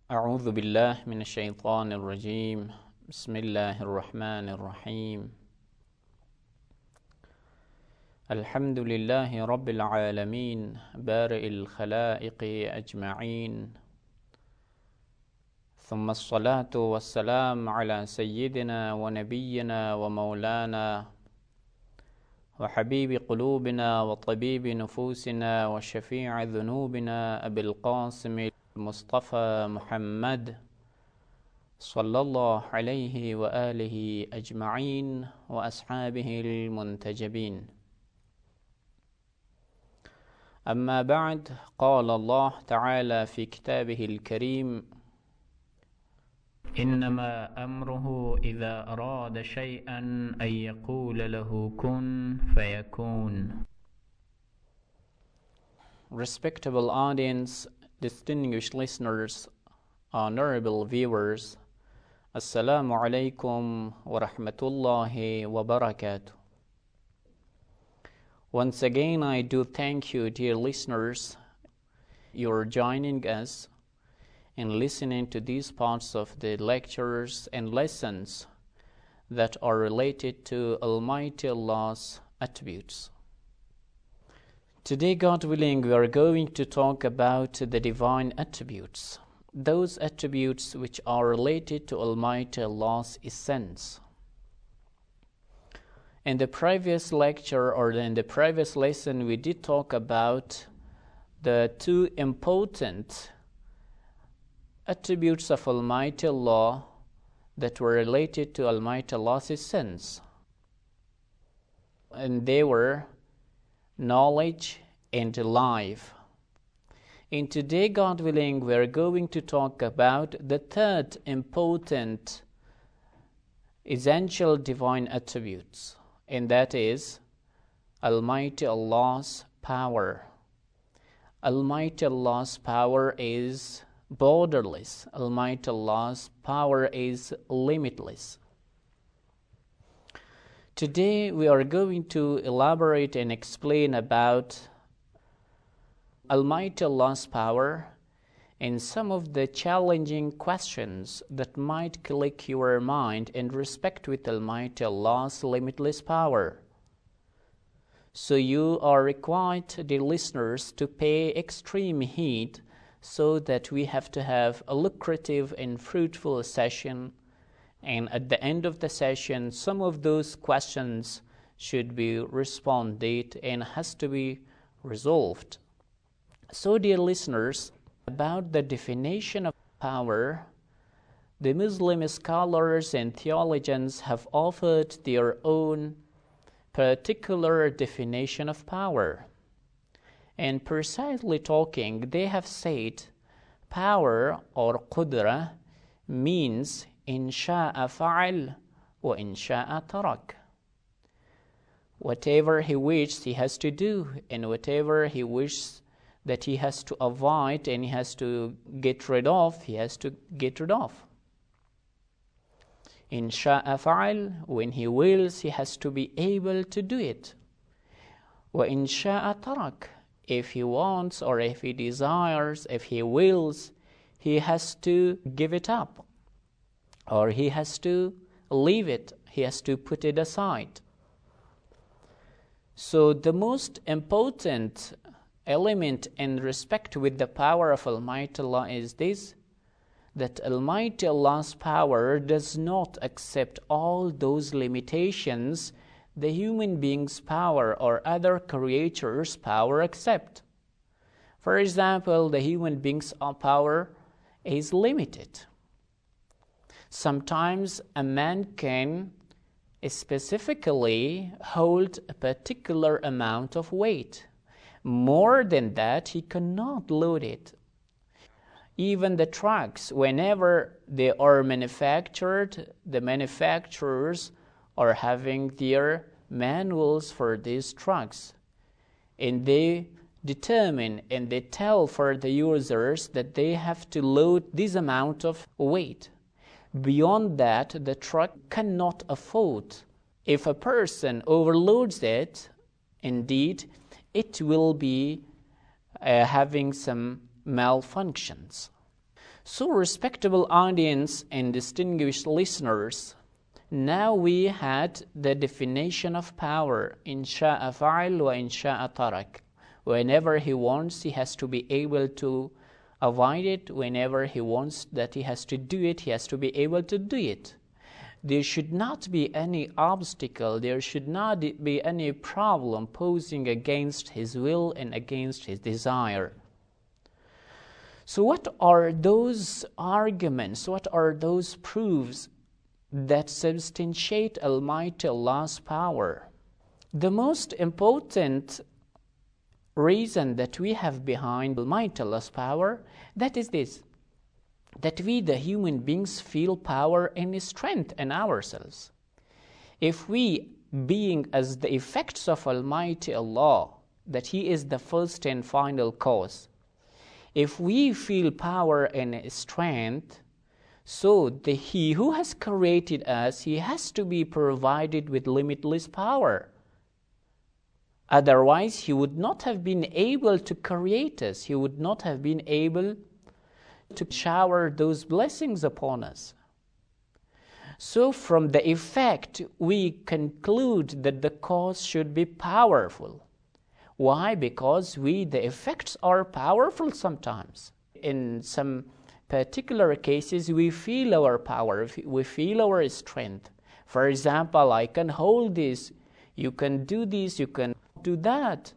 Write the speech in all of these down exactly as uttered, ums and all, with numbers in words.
أعوذ بالله من الشيطان الرجيم بسم الله الرحمن الرحيم الحمد لله رب العالمين بارئ الخلائق أجمعين ثم الصلاة والسلام على سيدنا ونبينا ومولانا وحبيب قلوبنا وطبيب نفوسنا وشفيع ذنوبنا أبي القاسم المصطفى محمد صلى الله عليه وآله أجمعين وأصحابه المنتجبين. أما بعد، قال الله تعالى في كتابه الكريم: إنما أمره إذا أراد شيئا أن يقول له كن فيكون. Respectable audience, distinguished listeners, honorable viewers, Assalamu alaikum wa rahmatullahi wa barakatuh. Once again, I do thank you, dear listeners. You're joining us in listening to these parts of the lectures and lessons that are related to Almighty Allah's attributes. Today, God willing, we are going to talk about the divine attributes, those attributes which are related to Almighty Allah's essence. In the previous lecture or in the previous lesson, we did talk about the two important attributes of Almighty Allah that were related to Almighty Allah's essence. And they were knowledge and life. And today, God willing, we are going to talk about the third important essential divine attributes, and that is Almighty Allah's power. Almighty Allah's power is borderless. Almighty Allah's power is limitless. Today we are going to elaborate and explain about Almighty Allah's power and some of the challenging questions that might click your mind in respect with Almighty Allah's limitless power. So you are required, dear listeners, to pay extreme heed so that we have to have a lucrative and fruitful session. And at the end of the session, some of those questions should be responded and has to be resolved. So, dear listeners, about the definition of power, the Muslim scholars and theologians have offered their own particular definition of power. And precisely talking, they have said power or qudra means in sha'a fa'al wa in sha'a tarak. Whatever he wishes, he has to do, and whatever he wishes that he has to avoid and he has to get rid of, he has to get rid of. In sha'a fa'al, when he wills, he has to be able to do it. Wa in sha'a tarak, if he wants or if he desires, if he wills, he has to give it up, or he has to leave it, he has to put it aside. So the most important element in respect with the power of Almighty Allah is this, that Almighty Allah's power does not accept all those limitations the human being's power or other creatures' power accept. For example, the human being's power is limited. Sometimes a man can specifically hold a particular amount of weight. More than that, he cannot load it. Even the trucks, whenever they are manufactured, the manufacturers are having their manuals for these trucks. And they determine and they tell for the users that they have to load this amount of weight. Beyond that, the truck cannot afford. If a person overloads it, indeed, it will be uh, having some malfunctions. So, respectable audience and distinguished listeners, now we had the definition of power. In sha'a fa'al wa in sha'a tarak. Whenever he wants, he has to be able to avoid it. Whenever he wants that he has to do it, he has to be able to do it. There should not be any obstacle, there should not be any problem posing against his will and against his desire. So what are those arguments, what are those proofs that substantiate Almighty Allah's power? The most important reason that we have behind Almighty Allah's power, that is this, that we the human beings feel power and strength in ourselves. If we, being as the effects of Almighty Allah, that He is the first and final cause, if we feel power and strength, so the He who has created us, He has to be provided with limitless power. Otherwise, He would not have been able to create us. He would not have been able to shower those blessings upon us. So from the effect, we conclude that the cause should be powerful. Why? Because we, the effects are powerful sometimes. In some particular cases, we feel our power, we feel our strength. For example, I can hold this, you can do this, you can do that.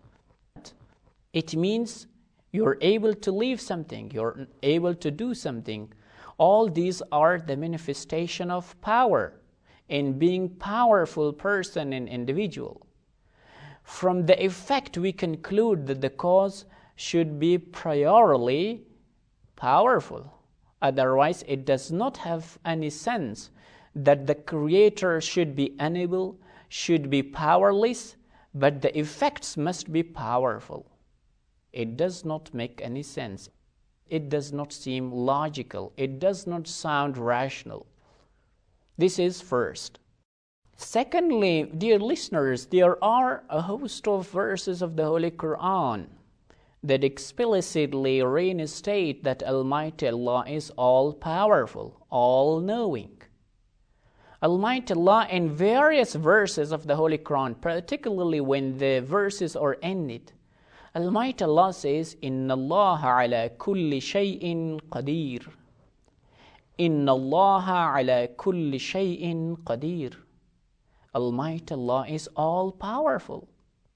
It means you're able to leave something, you're able to do something. All these are the manifestation of power in being powerful person and individual. From the effect, we conclude that the cause should be priorily powerful. Otherwise, it does not have any sense that the Creator should be unable, should be powerless, but the effects must be powerful. It does not make any sense. It does not seem logical. It does not sound rational. This is first. Secondly, dear listeners, there are a host of verses of the Holy Quran that explicitly reinstate that Almighty Allah is all-powerful, all-knowing. Almighty Allah in various verses of the Holy Quran, particularly when the verses are ended, Almighty Allah says, Inna Allah ala kulli shay'in qadir. Inna Allah ala kulli shay'in qadir. Almighty Allah is all-powerful.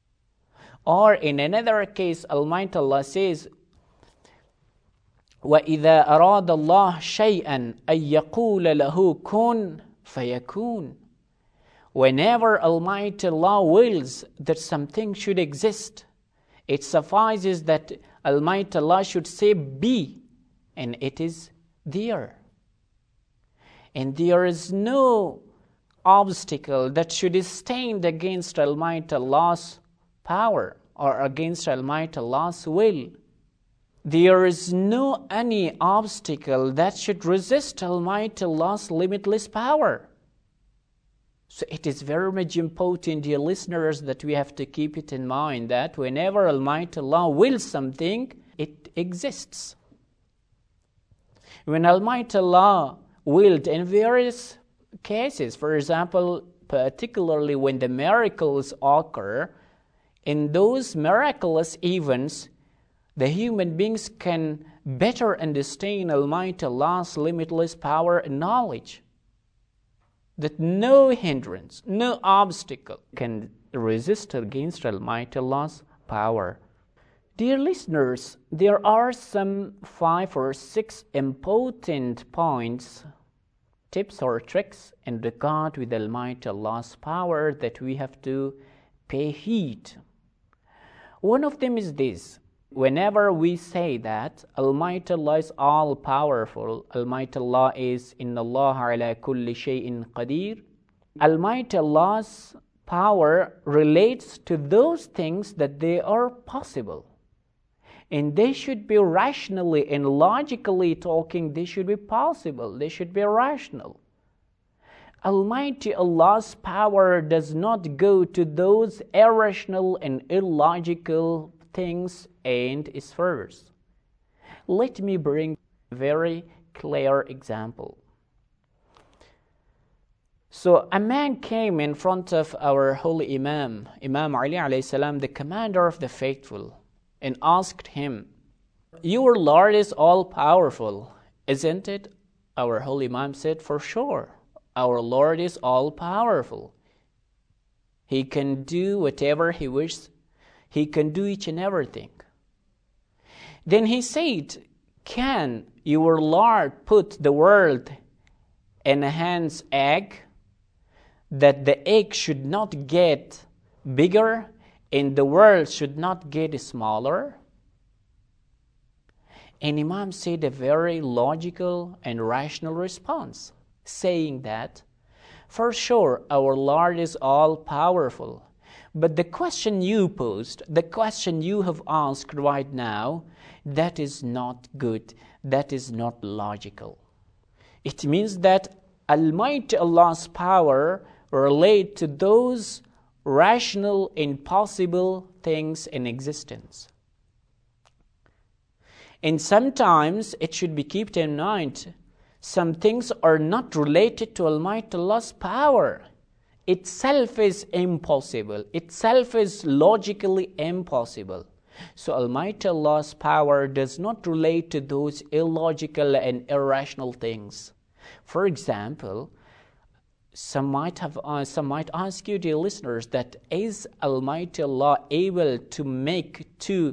Or in another case, Almighty Allah says, وَإِذَا أَرَادَ اللَّهُ شَيْئًا أَن يَقُولَ لَهُ كُن فَيَكُونُ. Whenever Almighty Allah wills that something should exist, it suffices that Almighty Allah should say be, and it is there. And there is no obstacle that should stand against Almighty Allah's power or against Almighty Allah's will. There is no any obstacle that should resist Almighty Allah's limitless power. So it is very much important, dear listeners, that we have to keep it in mind that whenever Almighty Allah wills something, it exists. When Almighty Allah willed in various cases, for example, particularly when the miracles occur, in those miraculous events, the human beings can better understand Almighty Allah's limitless power and knowledge. That no hindrance, no obstacle can resist against Almighty Allah's power. Dear listeners, there are some five or six important points, tips or tricks in regard with Almighty Allah's power that we have to pay heed. One of them is this. Whenever we say that Almighty Allah is all-powerful, Almighty Allah is Inna Allah ala kulli shay'in qadir, Almighty Allah's power relates to those things that they are possible. And they should be rationally and logically talking, they should be possible, they should be rational. Almighty Allah's power does not go to those irrational and illogical things and spheres. Let me bring a very clear example. So a man came in front of our holy Imam, Imam Ali alayhi salam, the commander of the faithful, and asked him, "Your Lord is all-powerful, isn't it?" Our holy Imam said, "For sure, our Lord is all-powerful. He can do whatever He wishes. He can do each and everything." Then he said, "Can your Lord put the world in a hen's egg, that the egg should not get bigger and the world should not get smaller?" And Imam said a very logical and rational response, saying that, "For sure, our Lord is all-powerful. But the question you posed, the question you have asked right now, that is not good. That is not logical. It means that Almighty Allah's power relate to those rational and possible things in existence. And sometimes it should be kept in mind, some things are not related to Almighty Allah's power. Itself is impossible. Itself is logically impossible. So Almighty Allah's power does not relate to those illogical and irrational things. For example, some might have uh, some might ask you, dear listeners, that is Almighty Allah able to make two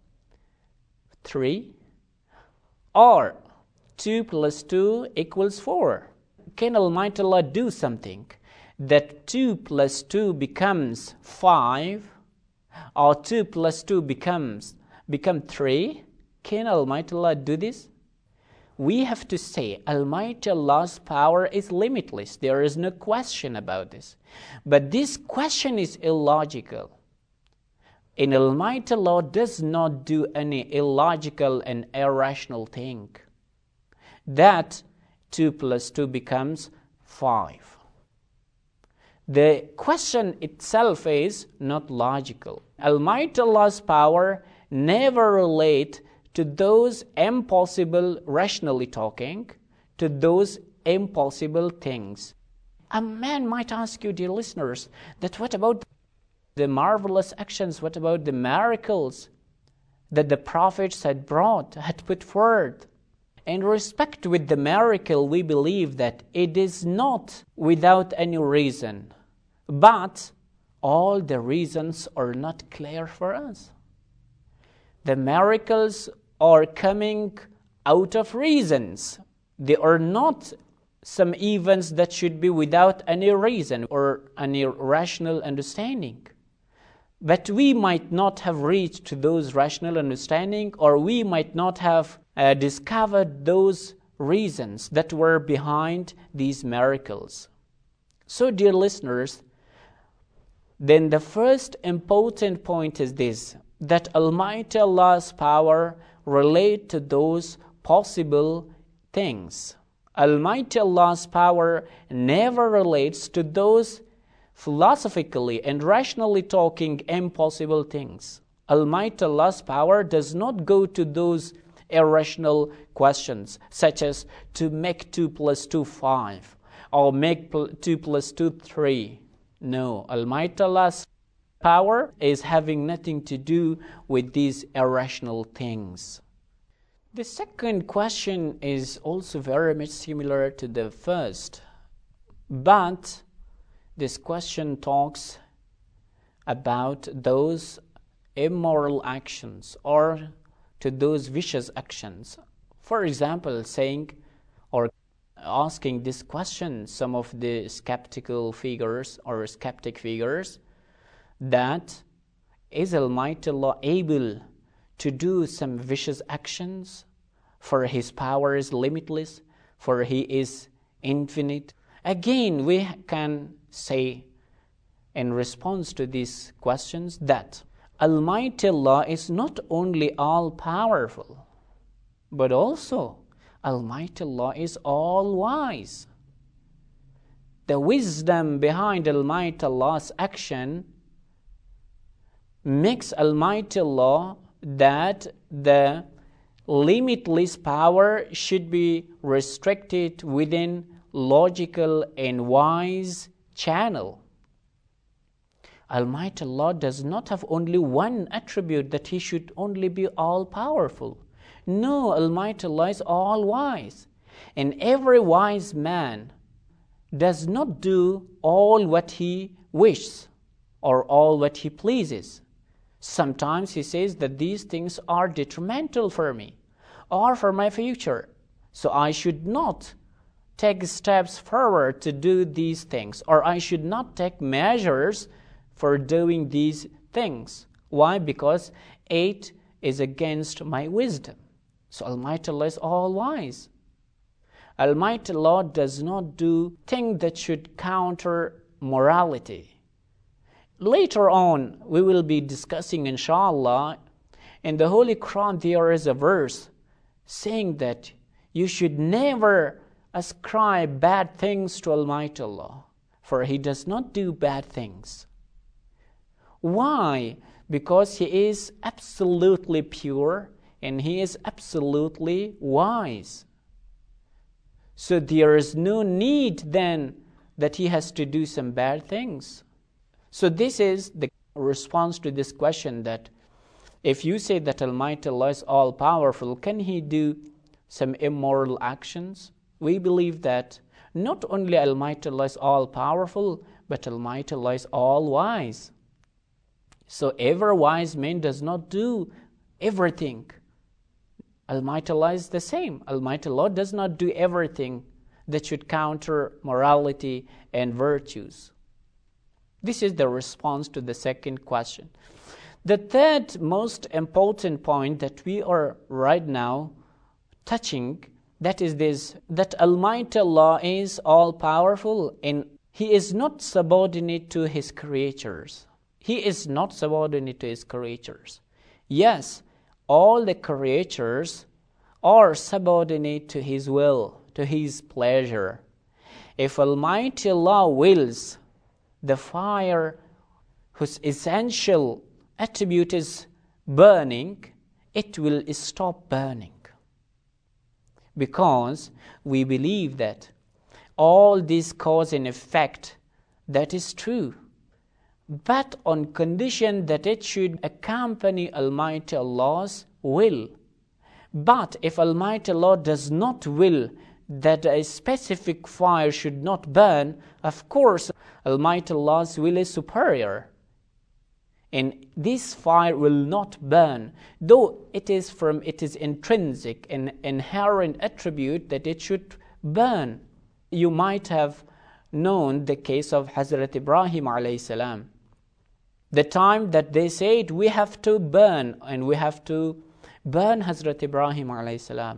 three, or two plus two equals four? Can Almighty Allah do something that two plus two becomes five, or two plus two becomes become three? Can Almighty Allah do this? We have to say Almighty Allah's power is limitless. There is no question about this. But this question is illogical. And Almighty Allah does not do any illogical and irrational thing. That two plus two becomes five. The question itself is not logical. Almighty Allah's power never relate to those impossible, rationally talking, to those impossible things. A man might ask you, dear listeners, that what about the marvelous actions, what about the miracles that the prophets had brought, had put forward? In respect with the miracle, we believe that it is not without any reason, but all the reasons are not clear for us. The miracles are coming out of reasons. They are not some events that should be without any reason or any rational understanding. But we might not have reached to those rational understanding, or we might not have uh, discovered those reasons that were behind these miracles. So, dear listeners, then the first important point is this, that Almighty Allah's power relate to those possible things. Almighty Allah's power never relates to those philosophically and rationally talking impossible things. Almighty Allah's power does not go to those irrational questions, such as to make two plus two five, or make two plus two three. No, Almighty Allah's power is having nothing to do with these irrational things. The second question is also very much similar to the first, but this question talks about those immoral actions or to those vicious actions. For example, saying or asking this question, some of the skeptical figures or skeptic figures, that is Almighty Allah able to do some vicious actions, for His power is limitless, for He is infinite? Again, we can say in response to these questions that Almighty Allah is not only all-powerful, but also Almighty Allah is all-wise. The wisdom behind Almighty Allah's action makes Almighty Allah that the limitless power should be restricted within logical and wise channel. Almighty Allah does not have only one attribute, that He should only be all-powerful. No, Almighty Allah is all-wise. And every wise man does not do all what he wishes or all what he pleases. Sometimes he says that these things are detrimental for me or for my future, so I should not take steps forward to do these things, or I should not take measures for doing these things. Why? Because it is against my wisdom. So Almighty Allah is all-wise. Almighty Allah does not do things that should counter morality. Later on, we will be discussing, inshallah, in the Holy Quran there is a verse saying that you should never ascribe bad things to Almighty Allah, for He does not do bad things. Why? Because He is absolutely pure and He is absolutely wise. So there is no need then that He has to do some bad things. So this is the response to this question, that if you say that Almighty Allah is all-powerful, can He do some immoral actions? We believe that not only Almighty Allah is all-powerful, but Almighty Allah is all-wise. So every wise man does not do everything. Almighty Allah is the same. Almighty Allah does not do everything that should counter morality and virtues. This is the response to the second question. The third most important point that we are right now touching, that is this, that Almighty Allah is all-powerful and He is not subordinate to His creatures. He is not subordinate to His creatures. Yes, all the creatures are subordinate to His will, to His pleasure. If Almighty Allah wills the fire whose essential attribute is burning, it will stop burning. Because we believe that all this cause and effect, that is true, but on condition that it should accompany Almighty Allah's will. But if Almighty Allah does not will that a specific fire should not burn, of course Almighty Allah's will is superior, and this fire will not burn, though it is from it is intrinsic and inherent attribute that it should burn. You might have known the case of Hazrat Ibrahim alayhi salam. The time that they said we have to burn and we have to burn Hazrat Ibrahim alayhi salam.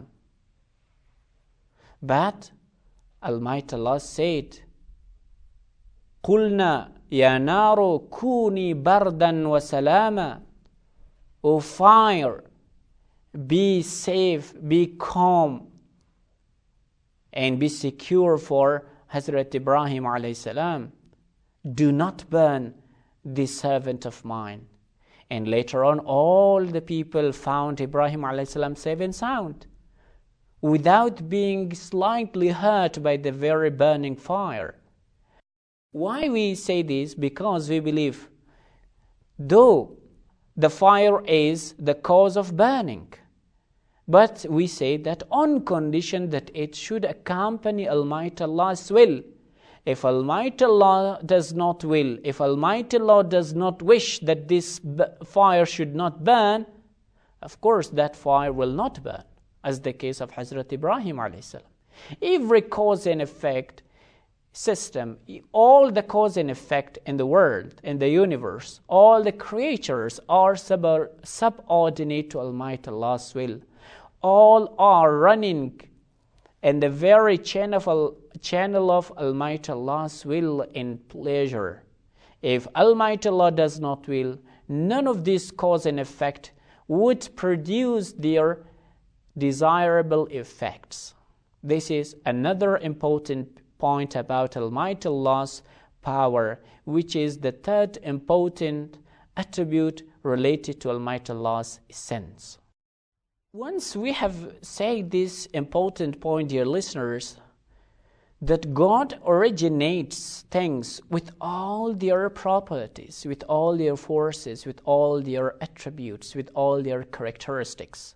But Almighty Allah said, قُلْنَا يَا نَارُ كُونِي بَرْدًا وَسَلَامًا. O fire, be safe, be calm, and be secure for Hazrat Ibrahim alayhi salam. Do not burn this servant of mine. And later on, all the people found Ibrahim alayhi salam safe and sound, without being slightly hurt by the very burning fire. Why we say this? Because we believe, though the fire is the cause of burning, but we say that on condition that it should accompany Almighty Allah's will. If Almighty Allah does not will, if Almighty Allah does not wish that this fire should not burn, of course that fire will not burn, as the case of Hazrat Ibrahim alayhi salam. Every cause and effect system, all the cause and effect in the world, in the universe, all the creatures are sub- subordinate to Almighty Allah's will. All are running in the very channel, channel of Almighty Allah's will and pleasure. If Almighty Allah does not will, none of this cause and effect would produce their desirable effects. This is another important point about Almighty Allah's power, which is the third important attribute related to Almighty Allah's essence. Once we have said this important point, dear listeners, that God originates things with all their properties, with all their forces, with all their attributes, with all their characteristics.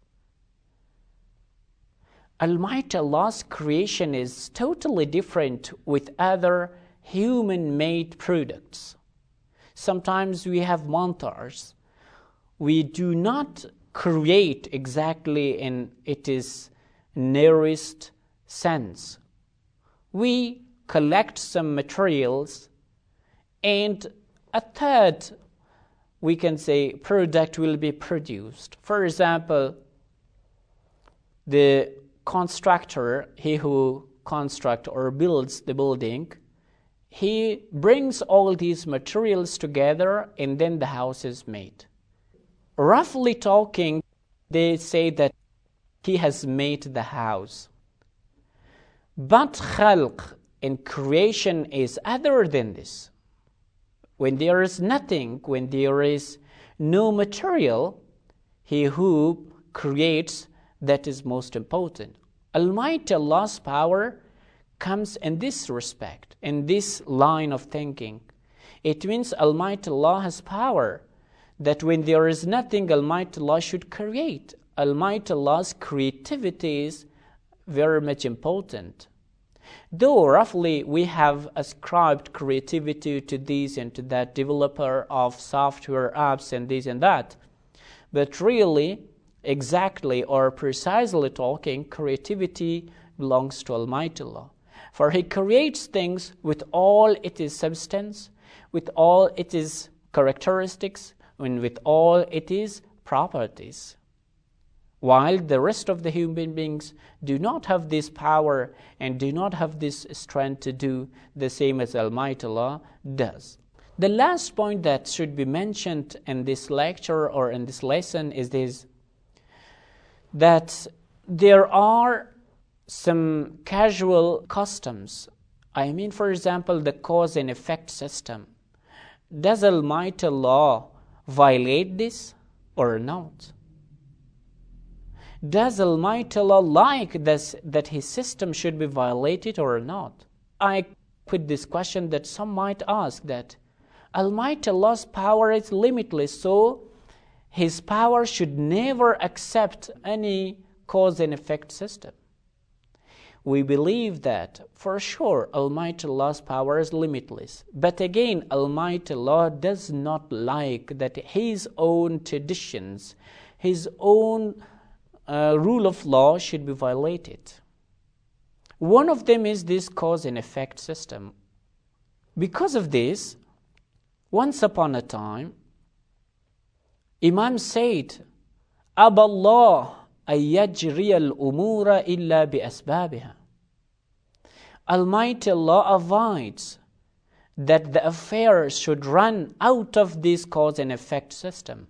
Almighty Allah's creation is totally different with other human-made products. Sometimes we have monsters. We do not create exactly in its nearest sense. We collect some materials, and a third, we can say, product will be produced. For example, the constructor, he who constructs or builds the building, he brings all these materials together and then the house is made. Roughly talking, they say that he has made the house. But khalq in creation is other than this. When there is nothing, when there is no material, he who creates, that is most important. Almighty Allah's power comes in this respect, in this line of thinking. It means Almighty Allah has power, that when there is nothing, Almighty Allah should create. Almighty Allah's creativity is very much important. Though roughly we have ascribed creativity to this and to that developer of software apps and this and that, but really, exactly or precisely talking, creativity belongs to Almighty Allah. For He creates things with all its substance, with all its characteristics, and with all its properties. While the rest of the human beings do not have this power and do not have this strength to do the same as Almighty Allah does. The last point that should be mentioned in this lecture or in this lesson is this, that there are some casual customs. I mean, for example, the cause and effect system. Does Almighty Allah violate this or not? Does Almighty Allah like this, that His system should be violated or not? I put this question that some might ask, that Almighty Allah's power is limitless, so His power should never accept any cause and effect system. We believe that for sure Almighty Allah's power is limitless. But again, Almighty Allah does not like that His own traditions, His own uh, rule of law should be violated. One of them is this cause and effect system. Because of this, once upon a time, Imam said, أَبَى اللَّهُ أَن يَجْرِيَ الْأُمُورَ إِلَّا بِأَسْبَابِهَا. Almighty Allah avoids that the affairs should run out of this cause and effect system.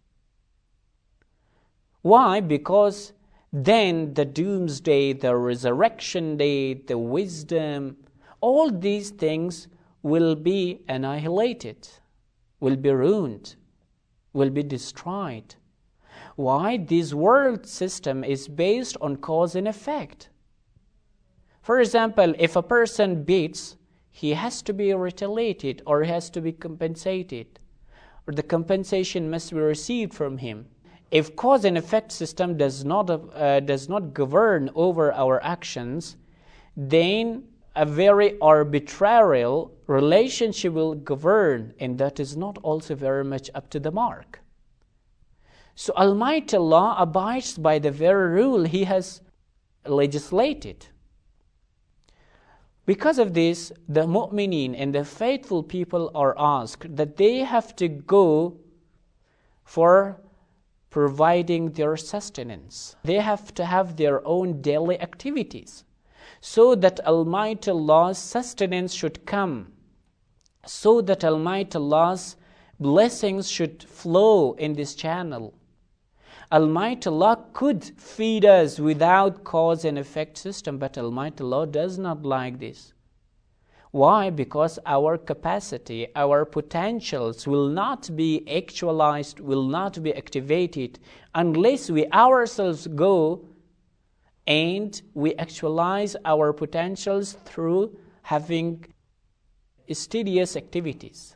Why? Because then the doomsday, the resurrection day, the wisdom, all these things will be annihilated, will be ruined, will be destroyed. Why? This world system is based on cause and effect. For example, if a person beats, he has to be retaliated or he has to be compensated, or the compensation must be received from him. If cause and effect system does not uh, does not govern over our actions, then a very arbitrary relationship will govern, and that is not also very much up to the mark. So Almighty Allah abides by the very rule He has legislated. Because of this, the mu'mineen and the faithful people are asked that they have to go for providing their sustenance. They have to have their own daily activities, so that Almighty Allah's sustenance should come, so that Almighty Allah's blessings should flow in this channel. Almighty Allah could feed us without cause and effect system, but Almighty Allah does not like this. Why? Because our capacity, our potentials will not be actualized, will not be activated unless we ourselves go and we actualize our potentials through having studious activities.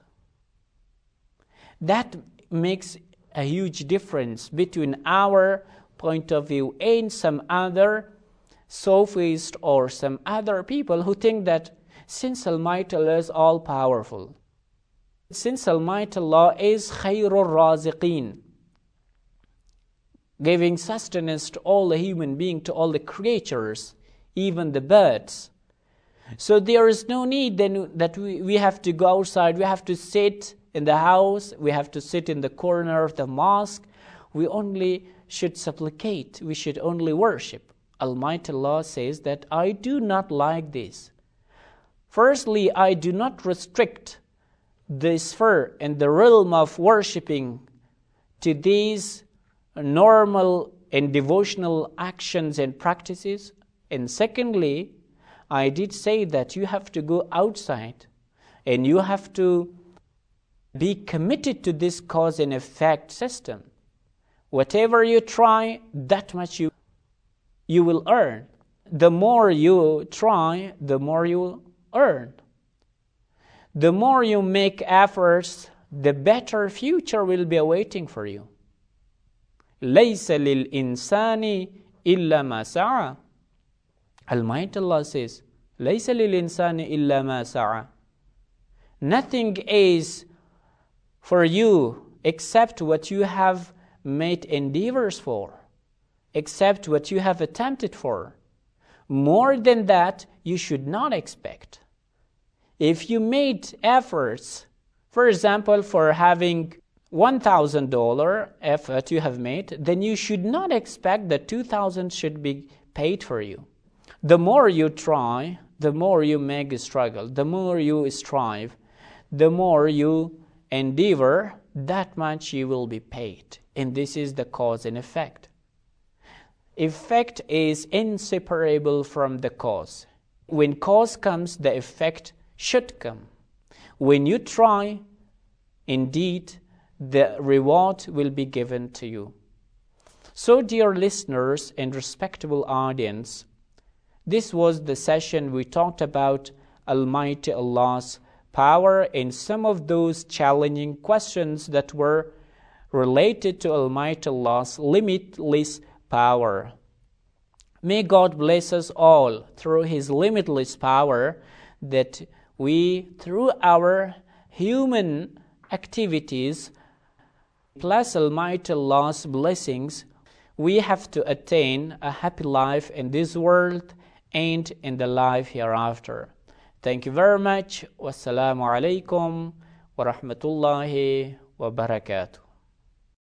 That makes a huge difference between our point of view and some other sophists or some other people who think that since Almighty Allah is all-powerful, since Almighty Allah is Khairul Raziqeen, giving sustenance to all the human beings, to all the creatures, even the birds, so there is no need then that we, we have to go outside, we have to sit in the house, we have to sit in the corner of the mosque. We only should supplicate, we should only worship. Almighty Allah says that I do not like this. Firstly, I do not restrict the sphere and the realm of worshipping to these normal and devotional actions and practices. And secondly, I did say that you have to go outside and you have to be committed to this cause and effect system. Whatever you try, that much you, you will earn. The more you try, the more you will earn. The more you make efforts, the better future will be awaiting for you. لَيْسَ لِلْإِنسَانِ إِلَّا مَا سَعَى. Almighty Allah says, لَيْسَ لِلْإِنسَانِ إِلَّا مَا سَعَى. Nothing is for you except what you have made endeavors for, except what you have attempted for. More than that, you should not expect. If you made efforts, for example, for having one thousand dollars effort you have made, then you should not expect that two thousand dollars should be paid for you. The more you try, the more you make a struggle, the more you strive, the more you endeavor, that much you will be paid. And this is the cause and effect. Effect is inseparable from the cause. When cause comes, the effect should come. When you try, indeed, the reward will be given to you. So, dear listeners and respectable audience, this was the session we talked about Almighty Allah's power and some of those challenging questions that were related to Almighty Allah's limitless power. May God bless us all through His limitless power, that we, through our human activities, plus Almighty Allah's blessings, we have to attain a happy life in this world and in the life hereafter. Thank you very much. Wassalamu alaikum wa rahmatullahi wa barakatuh.